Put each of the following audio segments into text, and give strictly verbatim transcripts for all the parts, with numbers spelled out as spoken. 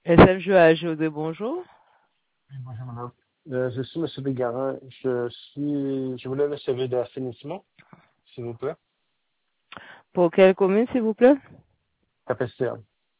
S M J A G O D, bonjour. Oui, bonjour madame. Euh, je suis monsieur Bégarin. Je suis, je voulais le service d'assainissement, s'il vous plaît. Pour quelle commune, s'il vous plaît? Capesterre.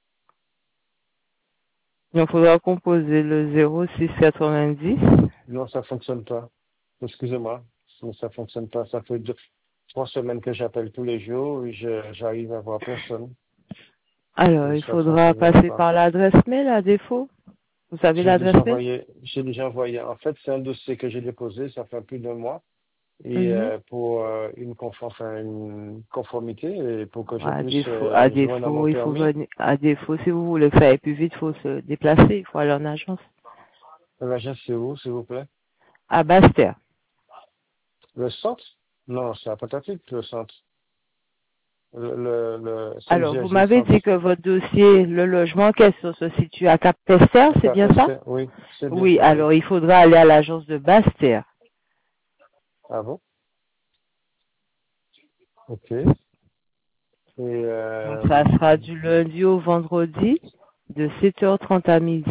Il faudra composer le zéro six quatre-vingt-dix. Non, ça fonctionne pas. Excusez-moi, mais ça fonctionne pas. Ça fait deux, trois semaines que j'appelle tous les jours et je, j'arrive à voir personne. Alors, Et il ça faudra fonctionne passer pas. par l'adresse mail à défaut. Vous savez J'ai déjà l'adresse mail? envoyé, j'ai déjà envoyé. En fait, c'est un dossier que j'ai déposé, ça fait plus d'un mois. Et Mhm. euh, pour euh, une, conform- enfin, une conformité et pour que je À puisse défaut, à euh, joindre à mon défaut, il faut permis. venir, à défaut, si vous voulez que ça aille plus vite, il faut se déplacer, il faut aller en agence. L'agence, c'est où, s'il vous plaît? À Basse-Terre. Le centre? Non, c'est à Pointe-à-Pitre, le centre. Le, le, le Alors, vous C M G A G m'avez centre. dit que votre dossier, le logement en question se situe à Cap-Pester, c'est bien ça? Capesterre, oui, c'est bien Oui, ça, oui. alors il faudra aller à l'agence de Basse-Terre. Ah bon? Ok. Et Donc, euh, ça sera du lundi au vendredi, de sept heures trente à midi.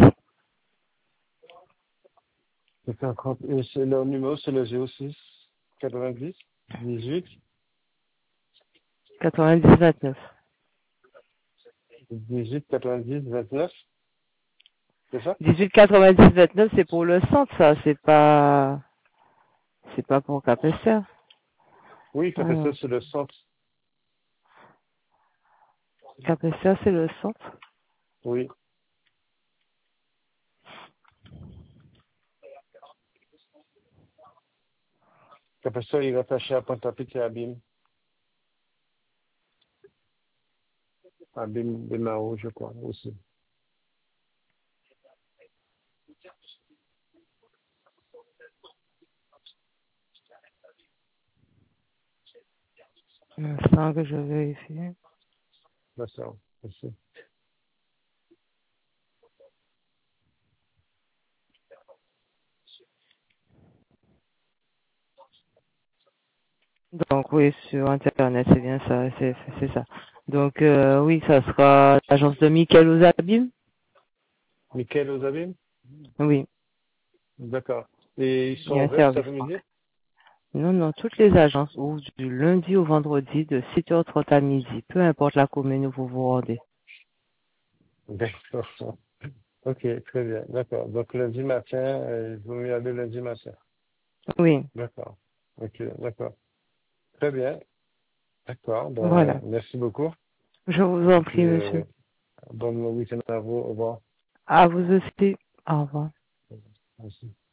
c'est cinquante et c'est le numéro, c'est le zéro six quatre-vingt-dix dix-huit quatre-vingt-dix vingt-neuf. dix-huit quatre-vingt-dix vingt-neuf, c'est ça? dix-huit quatre-vingt-dix vingt-neuf, c'est pour le centre, ça. C'est pas, c'est pas pour Capesterre. Oui, Alors, Capesterre, c'est le centre. Capesterre, c'est le centre. Oui. Capesterre, il est attaché à Pointe-à-Pitre et à Bim. À Bim, Bimao, je crois, aussi. Un instant que je vérifie. D'accord. Merci. Donc, oui, sur Internet, c'est bien ça, c'est, c'est ça. Donc, euh, oui, ça sera l'agence de Michael aux Abîmes. Michael aux Abîmes? Oui, D'accord. Et ils il y sont a un ouverts cet service. après-midi? Non, non, toutes les agences ouvrent du lundi au vendredi de sept heures trente à midi, peu importe la commune où vous vous rendez. D'accord. Ok, très bien. D'accord. Donc lundi matin, euh, il vaut mieux aller lundi matin. Oui, D'accord. Ok, d'accord. Très bien. D'accord. Ben, voilà. merci beaucoup. Je vous Et en puis, prie, monsieur. euh, bon week-end à vous. Au revoir. À vous aussi. Au revoir. Merci.